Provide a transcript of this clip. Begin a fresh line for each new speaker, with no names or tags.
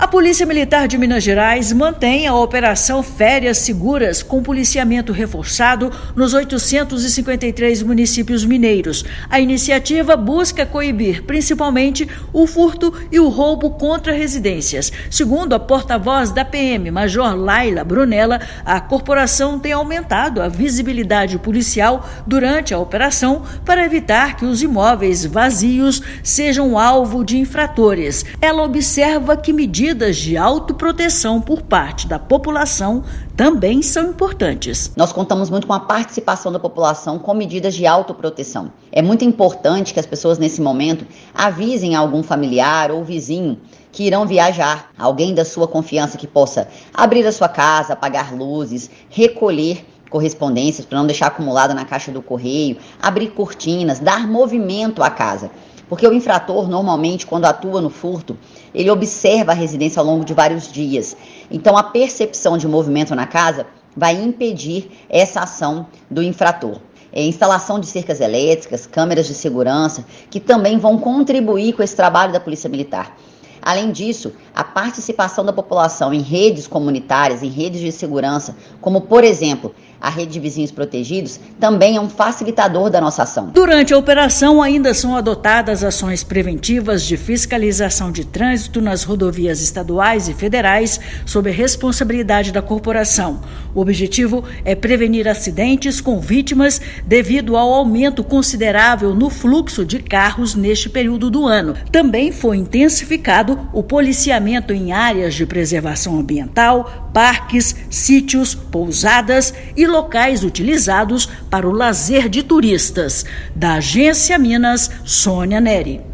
A Polícia Militar de Minas Gerais mantém a Operação Férias Seguras com policiamento reforçado nos 853 municípios mineiros. A iniciativa busca coibir principalmente o furto e o roubo contra residências. Segundo a porta-voz da PM, Major Laila Brunella, a corporação tem aumentado a visibilidade policial durante a operação para evitar que os imóveis vazios sejam alvo de infratores. Ela observa que medidas de autoproteção por parte da população também são importantes.
Nós contamos muito com a participação da população com medidas de autoproteção. É muito importante que as pessoas nesse momento avisem algum familiar ou vizinho que irão viajar, alguém da sua confiança que possa abrir a sua casa, apagar luzes, recolher correspondências para não deixar acumulada na caixa do correio, abrir cortinas, dar movimento à casa. Porque o infrator, normalmente, quando atua no furto, ele observa a residência ao longo de vários dias. Então, a percepção de movimento na casa vai impedir essa ação do infrator. Instalação de cercas elétricas, câmeras de segurança, que também vão contribuir com esse trabalho da Polícia Militar. Além disso, a participação da população em redes comunitárias, em redes de segurança, como, por exemplo, a Rede de Vizinhos Protegidos, também é um facilitador da nossa ação.
Durante a operação, ainda são adotadas ações preventivas de fiscalização de trânsito nas rodovias estaduais e federais, sob a responsabilidade da corporação. O objetivo é prevenir acidentes com vítimas devido ao aumento considerável no fluxo de carros neste período do ano. Também foi intensificado o policiamento em áreas de preservação ambiental, parques, sítios, pousadas e locais utilizados para o lazer de turistas. Da Agência Minas, Sônia Neri.